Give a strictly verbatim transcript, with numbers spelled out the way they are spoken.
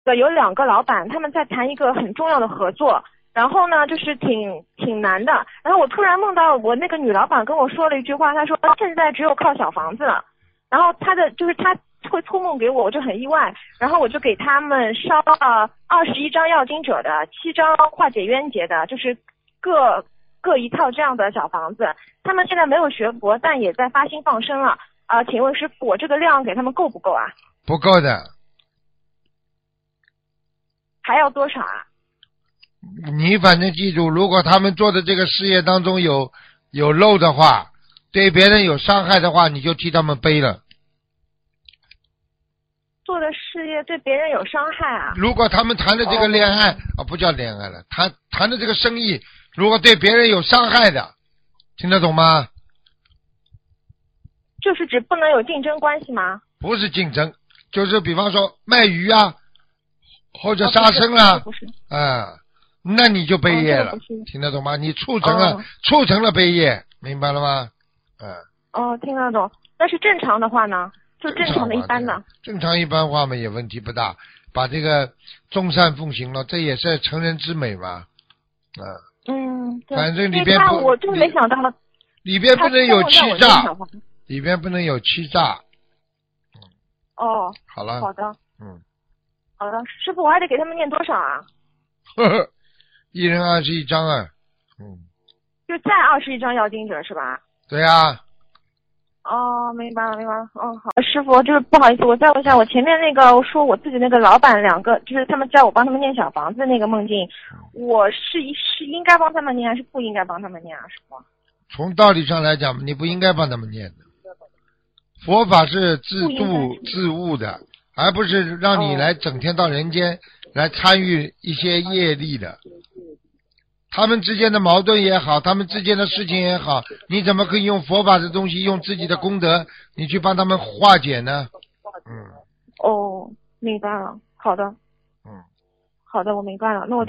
有两个老板，他们在谈一个很重要的合作，然后呢，就是挺挺难的。然后我突然梦到我那个女老板跟我说了一句话，她说现在只有靠小房子了。然后她的就是她会托梦给我，我就很意外。然后我就给他们烧了二十一张要经者的，七张化解冤结的，就是各各一套这样的小房子。他们现在没有学佛，但也在发心放生了。啊、呃，请问师傅，我这个量给他们够不够啊？ 不够的。 还要多少啊？ 你反正记住，如果他们做的这个事业当中有有漏的话，对别人有伤害的话，你就替他们背了。 做的事业对别人有伤害啊？ 如果他们谈的这个恋爱啊、哦哦，不叫恋爱了，谈谈的这个生意，如果对别人有伤害的，听得懂吗？ 就是指不能有竞争关系吗？ 不是竞争，就是比方说卖鱼啊，或者杀生啊， 不是， 啊、嗯，那你就背业了、 哦， 听得懂吗？你促成了， 哦、 促成了背业，明白了吗？嗯。 哦，听得懂。但是正常的话呢，就正常的一般的。 正常一般话嘛，也问题不大。把这个众善奉行了，这也是成人之美嘛。啊、 嗯，对。 反正里边不， 我真没想到里边不能有欺诈，里边不能有欺诈。 哦， 好了。 好的。 嗯。 好的，师傅，我还得给他们念多少啊？ 呵呵，一人二十一张啊。嗯。 就再二十一张要经者是吧？ 对啊。 哦，明白了，明白了。哦，好，师傅，就是不好意思，我再问一下，我前面那个我说我自己那个老板两个，就是他们叫我帮他们念小房子那个梦境，我是是应该帮他们念，还是不应该帮他们念啊，师傅？ 从道理上来讲，你不应该帮他们念的。佛法是自度自悟的，而不是让你来整天到人间来参与一些业力的。他们之间的矛盾也好，他们之间的事情也好，你怎么可以用佛法的东西，用自己的功德，你去帮他们化解呢？嗯。 哦，明白了。好的。 嗯。 好的，我明白了。那我。